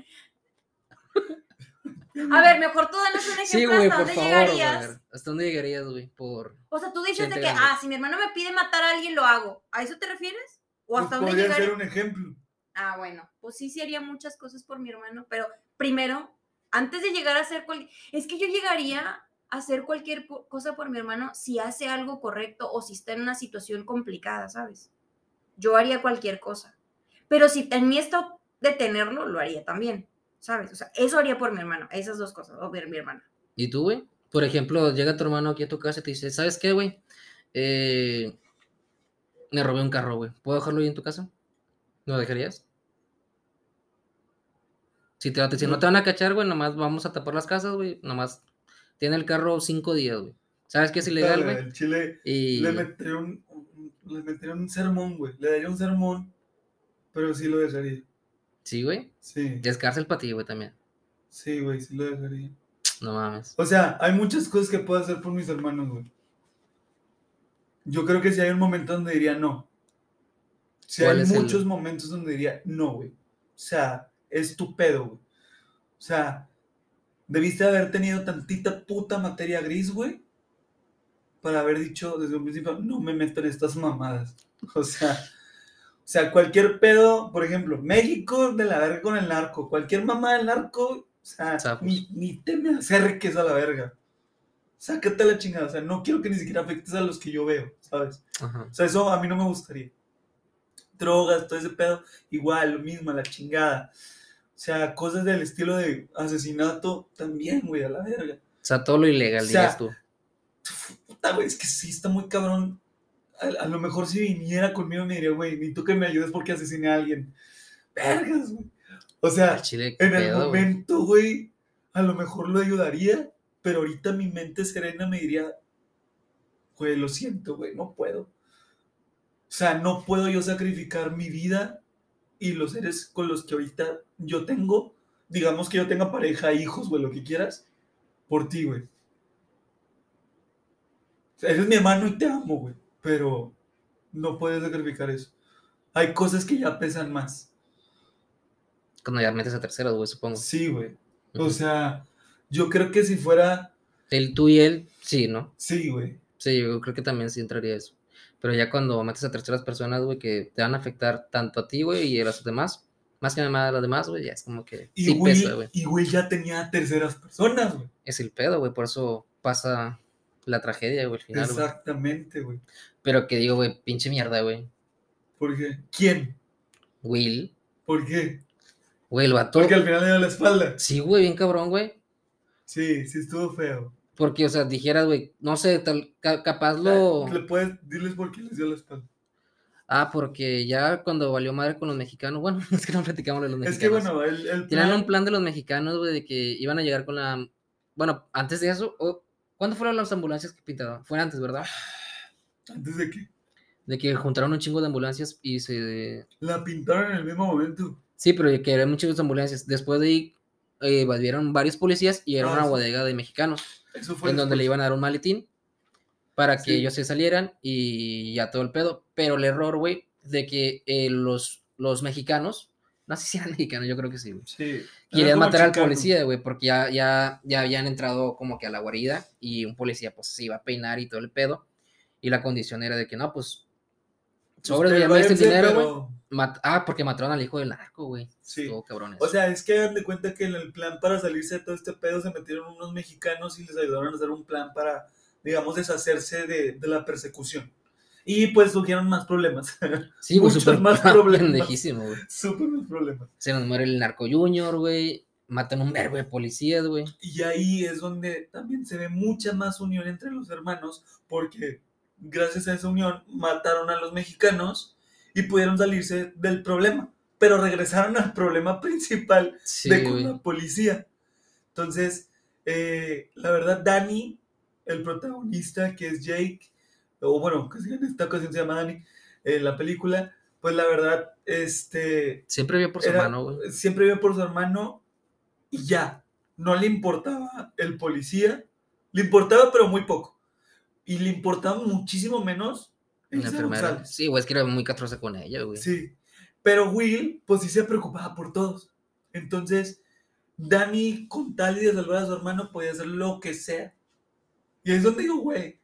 A ver, mejor tú danos un ejemplo Sí, güey, hasta por dónde favor, llegarías. güey. ¿Hasta dónde llegarías, güey? Por... O sea, tú dices Gente de que, grande. si mi hermano me pide matar a alguien, lo hago. ¿A eso te refieres? ¿O Pues hasta dónde podría llegaría? ser un ejemplo. Ah, bueno, pues sí haría muchas cosas por mi hermano, pero primero, antes de llegar a hacer es que yo llegaría a hacer cualquier cosa por mi hermano si hace algo correcto o si está en una situación complicada, ¿sabes? Yo haría cualquier cosa. Pero si en mí está detenerlo, lo haría también, ¿sabes? O sea, eso haría por mi hermano, esas dos cosas, o por mi hermano. ¿Y tú, güey? Por ejemplo, llega tu hermano aquí a tu casa y te dice, ¿sabes qué, güey? Me robé un carro, güey. ¿Puedo dejarlo ahí en tu casa? ¿No lo dejarías? Si no te van a cachar, güey, nomás vamos a tapar las casas, güey. Nomás tiene el carro 5 días, güey. ¿Sabes qué es ilegal, güey? El Chile Y... le metería un sermón, güey. Le daría un sermón, pero sí lo dejaría. Sí, güey. Sí, Es cárcel para ti, güey, también. sí, güey, sí lo dejaría. No mames. O sea, hay muchas cosas que puedo hacer por mis hermanos, güey. Yo creo que sí hay un momento donde diría no. Sí ¿Cuál hay es muchos el...? momentos donde diría no, güey. O sea, es tu pedo, güey. O sea, debiste haber tenido tantita puta materia gris, güey, para haber dicho desde un principio, no me meto en estas mamadas. O sea, cualquier pedo, por ejemplo, México de la verga con el narco, cualquier mamá del narco, o sea, Sapos. ni te me acerques a la verga. Sácate la chingada, o sea, no quiero que ni siquiera afectes a los que yo veo, ¿sabes? Ajá. O sea, eso a mí no me gustaría. Drogas, todo ese pedo, igual, lo mismo, a la chingada. O sea, cosas del estilo de asesinato, también, güey, a la verga. O sea, todo lo O ilegal, dirías sea, tú. puta, güey, es que sí está muy cabrón. A lo mejor si viniera conmigo me diría, güey, ni tú que me ayudes porque asesiné a alguien. Vergas, güey. O Al sea, chile, qué en el pedo, güey. momento, güey, a lo mejor lo ayudaría, pero ahorita mi mente serena me diría, güey, lo siento, güey, no puedo. O sea, no puedo yo sacrificar mi vida y los seres con los que ahorita yo tengo, digamos que yo tenga pareja, hijos, güey, lo que quieras, por ti, güey. O sea, eres mi hermano y te amo, güey, pero no puedes sacrificar eso. Hay cosas que ya pesan más. Cuando ya metes a terceros, güey, supongo. Sí, güey. O Ujú. sea, yo creo que si fuera... Tú y él, sí, ¿no? Sí, güey. Sí, yo creo que también sí entraría eso. Pero ya cuando metes a terceras personas, güey, que te van a afectar tanto a ti, güey, y a los demás, más que nada a los demás, güey, ya es como que sí pesa, güey. Y Will ya tenía terceras personas, güey. Es el pedo, güey, por eso pasa la tragedia, güey, al final, güey. Exactamente, güey. Pero que digo, güey, pinche mierda, güey. ¿Por qué? ¿Quién? Will, ¿Por qué? güey, el vato. Porque al final le dio la espalda. Sí, güey, bien cabrón, güey. Sí, sí estuvo feo. Porque, o sea, dijeras, güey, no sé, capaz ¿Le lo... puedes diles por qué les dio la espalda? Ah, porque ya cuando valió madre con los mexicanos, bueno, es que no platicamos de los Es que mexicanos. bueno, el Tenían plan... un plan de los mexicanos, güey, de que iban a llegar con la... Bueno, antes de eso, ¿cuándo fueron las ambulancias que pintaron? Fue antes, ¿verdad? ¿Antes de qué? De que juntaron un chingo de ambulancias y se... La pintaron en el mismo momento. Sí, pero que eran muchas ambulancias. Después de ahí, invadieron varios policías y era una sí. bodega de mexicanos, Eso fue en donde le después. iban a dar un maletín para que Sí. ellos se salieran y ya todo el pedo. Pero el error, güey, de que los mexicanos, no sé si eran mexicanos, yo creo que sí, güey, Sí. querían como matar al chicanos. policía, güey, porque ya habían entrado como que a la guarida y un policía pues se iba a peinar y todo el pedo. Y la condición era de que no, pues sobres, güey, ya me diste el váyanse, dinero, güey. pero- Porque mataron al hijo del narco, güey. Sí. Estuvo cabrón eso. O sea, es que hagan de cuenta que en el plan para salirse de todo este pedo se metieron unos mexicanos y les ayudaron a hacer un plan para, digamos, deshacerse de la persecución. Y pues surgieron más problemas. Sí, güey, Muchos súper más problemas. pendejísimo, güey. Súper más problemas. Se nos muere el narco junior, güey. Matan un verbo de policías, güey. Y ahí es donde también se ve mucha más unión entre los hermanos, porque gracias a esa unión mataron a los mexicanos y pudieron salirse del problema, pero regresaron al problema principal Sí, de con güey. la policía. Entonces, la verdad, Danny, el protagonista, que es Jake, o bueno, que en esta ocasión se llama Danny, la película, pues la verdad, Siempre vio por su hermano, güey. siempre vio por su hermano y ya, no le importaba el policía, le importaba pero muy poco, y le importaba muchísimo menos La Elsa enfermera. González. Sí, güey, es que era muy castrosa con ella, güey. Sí, pero Will, pues sí se preocupaba por todos. Entonces, Danny, con tal y de salvar a su hermano, podía hacer lo que sea. Y es donde digo, güey,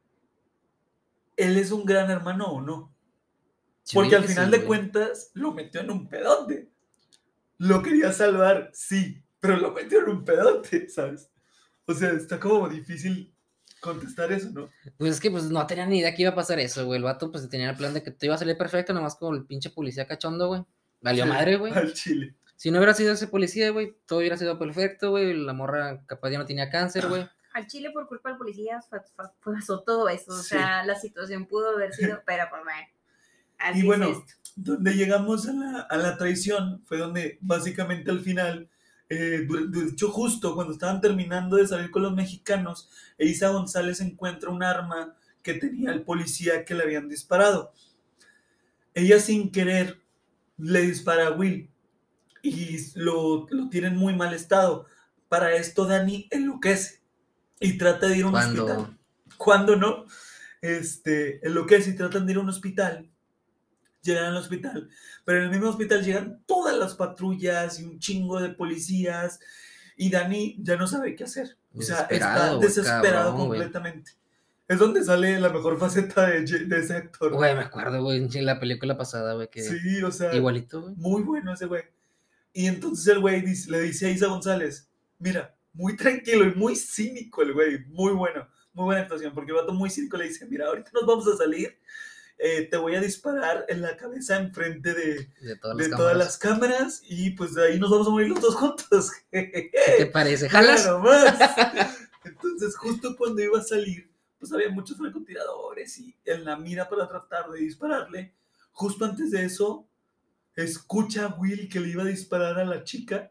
¿él es un gran hermano o no? Sí, Porque yo al que final sí, de güey. cuentas, lo metió en un pedote. Lo quería salvar, sí, pero lo metió en un pedote, ¿sabes? O sea, está como difícil contestar eso, ¿no? Pues es que pues no tenía ni idea que iba a pasar eso, güey. El vato pues tenía el plan de que te iba a salir perfecto, nomás con el pinche policía cachondo, güey. Valió Sí, madre, güey. Al chile. Si no hubiera sido ese policía, güey, todo hubiera sido perfecto, güey. La morra capaz ya no tenía cáncer, güey. Al Chile por culpa del policía pasó todo eso. O Sí. sea, la situación pudo haber sido, pero pues bueno. Así Y bueno, es esto. donde llegamos a la traición fue donde básicamente al final de hecho, justo cuando estaban terminando de salir con los mexicanos, Eiza González encuentra un arma que tenía el policía que le habían disparado. Ella sin querer le dispara a Will y lo tiene en muy mal estado. Para esto Dani enloquece y trata de ir a un hospital. ¿Cuándo no? Enloquece y tratan de ir a un hospital. Llegan al hospital, pero en el mismo hospital llegan todas las patrullas y un chingo de policías y Dani ya no sabe qué hacer. O sea, está desesperado cabrón, completamente. Es donde sale la mejor faceta de ese actor. Güey, me acuerdo, güey, en la película pasada, güey. Sí, o sea. Igualito, güey. Muy bueno ese güey. Y entonces el güey le dice a Eiza González, mira, muy tranquilo y muy cínico el güey, muy bueno, muy buena actuación, porque el vato muy cínico le dice, mira, ahorita nos vamos a salir, te voy a disparar en la cabeza enfrente de todas las cámaras y pues de ahí nos vamos a morir los dos juntos. ¿Qué te parece? ¿Jalas? Nomás. Entonces justo cuando iba a salir, pues había muchos francotiradores y en la mira para tratar de dispararle. Justo antes de eso, escucha a Will que le iba a disparar a la chica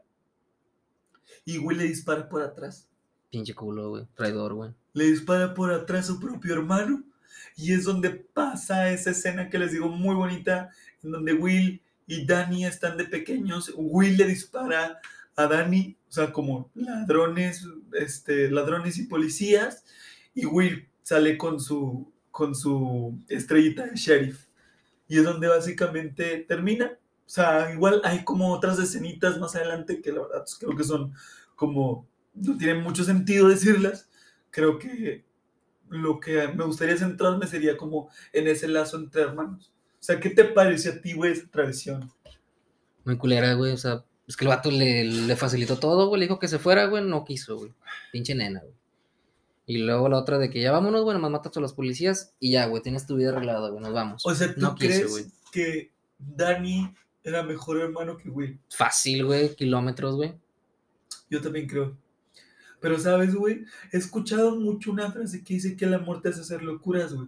y Will le dispara por atrás. Pinche culo, güey, traidor, güey. Le dispara por atrás a su propio hermano. Y es donde pasa esa escena que les digo muy bonita, en donde Will y Dani están de pequeños. Will le dispara a Dani, o sea, como ladrones y policías, y Will sale con su estrellita de sheriff. Y es donde básicamente termina. O sea, igual hay como otras escenitas más adelante que la verdad pues, creo que son como, no tienen mucho sentido decirlas. Creo que lo que me gustaría centrarme sería como en ese lazo entre hermanos. O sea, ¿qué te parece a ti, güey, esa tradición? Muy culera, güey, o sea, es que el vato le facilitó todo, güey, le dijo que se fuera, güey, no quiso, güey. Pinche nena, güey. Y luego la otra de que ya vámonos, güey, nomás matas a los policías y ya, güey, tienes tu vida arreglada, güey, nos vamos. O sea, ¿tú crees que Dani era mejor hermano que Will? Fácil, güey, kilómetros, güey. Yo también creo. Pero, ¿sabes, güey? He escuchado mucho una frase que dice que la muerte hace hacer locuras, güey.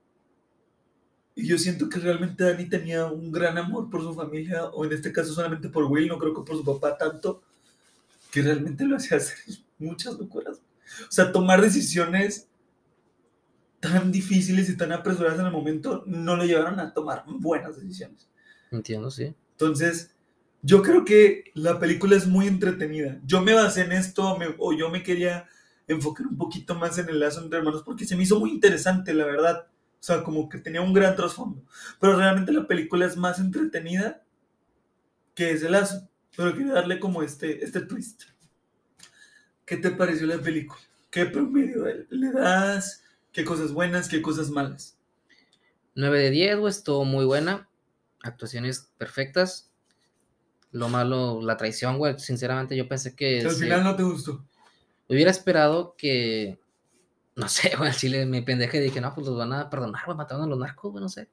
Y yo siento que realmente Dani tenía un gran amor por su familia, o en este caso solamente por Will, no creo que por su papá tanto, que realmente lo hacía hacer muchas locuras. O sea, tomar decisiones tan difíciles y tan apresuradas en el momento no lo llevaron a tomar buenas decisiones. Entiendo, sí. Entonces, yo creo que la película es muy entretenida. Yo me basé en esto, yo me quería enfocar un poquito más en el lazo entre hermanos porque se me hizo muy interesante, la verdad. O sea, como que tenía un gran trasfondo. Pero realmente la película es más entretenida que ese lazo. Pero quería darle como este twist. ¿Qué te pareció la película? ¿Qué promedio le das? ¿Qué cosas buenas? ¿Qué cosas malas? 9 de 10, güey, estuvo muy buena. Actuaciones perfectas. Lo malo, la traición, güey. Sinceramente, yo pensé que. Al final no te gustó. Hubiera esperado que. No sé, güey, al chile me pendeje y dije, no, pues los van a perdonar, güey, mataron a los narcos, güey, no sé.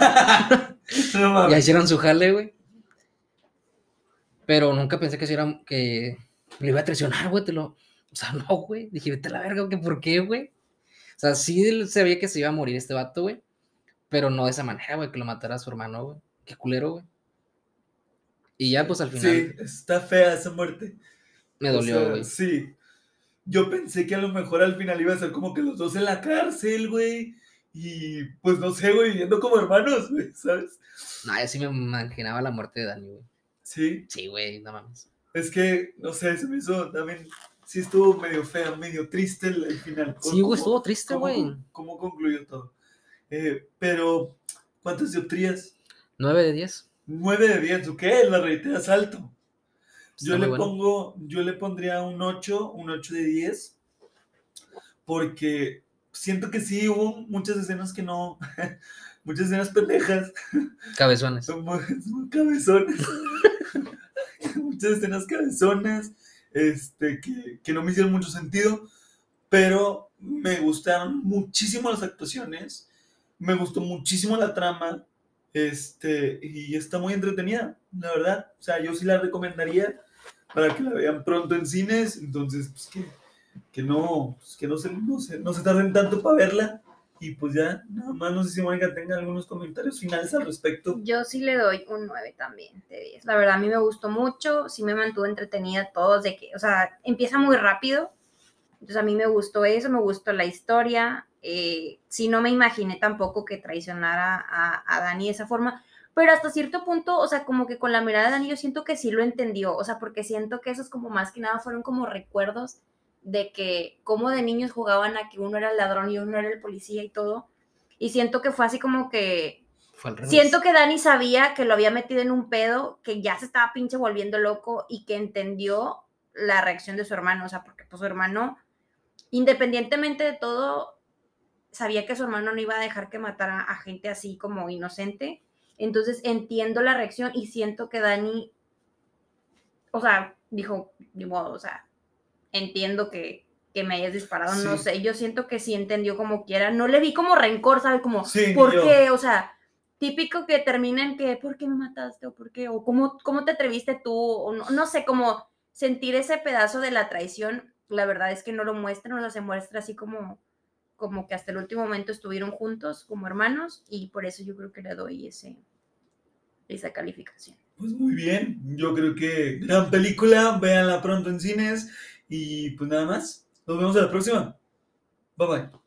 Ya hicieron su jale, güey. Pero nunca pensé que lo iba a traicionar, güey, O sea, no, güey. Dije, vete a la verga, ¿qué? ¿Por qué, güey? O sea, sí sabía que se iba a morir este vato, güey. Pero no de esa manera, güey, que lo matara a su hermano, güey. Qué culero, güey. Y ya, pues al final. Sí, está fea esa muerte. Me dolió, güey. Sí. Yo pensé que a lo mejor al final iba a ser como que los dos en la cárcel, güey. Y pues no sé, güey, viviendo como hermanos, güey, ¿sabes? No, yo sí me imaginaba la muerte de Dani, güey. ¿Sí? Sí, güey, no mames. Es que, no sé, se me hizo también. Sí, estuvo medio fea, medio triste el final. Sí, güey, estuvo triste, güey. ¿Cómo concluyó todo? Pero, ¿cuántas dioptrías? 9 de 10. 9 de 10, ¿ok? La reiteras alto. Yo le pondría un 8 de 10, porque siento que sí hubo muchas escenas que no, muchas escenas pendejas. Cabezones. Muy cabezones. Muchas escenas cabezonas, que no me hicieron mucho sentido, pero me gustaron muchísimo las actuaciones, me gustó muchísimo la trama, y está muy entretenida, la verdad. O sea, yo sí la recomendaría para que la vean pronto en cines. Entonces, pues que no se tarden tanto para verla. Y pues ya, nada más, no sé si Mónica tenga algunos comentarios finales al respecto. Yo sí le doy un 9 también de 10. La verdad, a mí me gustó mucho, sí me mantuvo entretenida todos, de que, o sea, empieza muy rápido. Entonces a mí me gustó eso, me gustó la historia. Sí, no me imaginé tampoco que traicionara a Dani de esa forma. Pero hasta cierto punto, o sea, como que con la mirada de Dani yo siento que sí lo entendió. O sea, porque siento que esos como más que nada fueron como recuerdos de que como de niños jugaban a que uno era el ladrón y uno era el policía y todo. Y siento que fue así como que... Fue al revés. Siento que Dani sabía que lo había metido en un pedo, que ya se estaba pinche volviendo loco y que entendió la reacción de su hermano. O sea, porque pues su hermano, independientemente de todo, sabía que su hermano no iba a dejar que matara a gente así como inocente. Entonces entiendo la reacción y siento que Dani, o sea, dijo, de modo, o sea, entiendo que me hayas disparado, Sí. no sé, yo siento que sí entendió como quiera, no le vi como rencor, ¿sabes? Como, Sí, ¿por yo. qué? O sea, típico que terminen que, ¿por qué me mataste? O ¿por qué? O ¿cómo te atreviste tú? O no, no sé, como sentir ese pedazo de la traición, la verdad es que no lo muestran, no se muestra así como que hasta el último momento estuvieron juntos como hermanos y por eso yo creo que le doy esa calificación. Pues muy bien, yo creo que gran película, véanla pronto en cines y pues nada más, nos vemos a la próxima. Bye bye.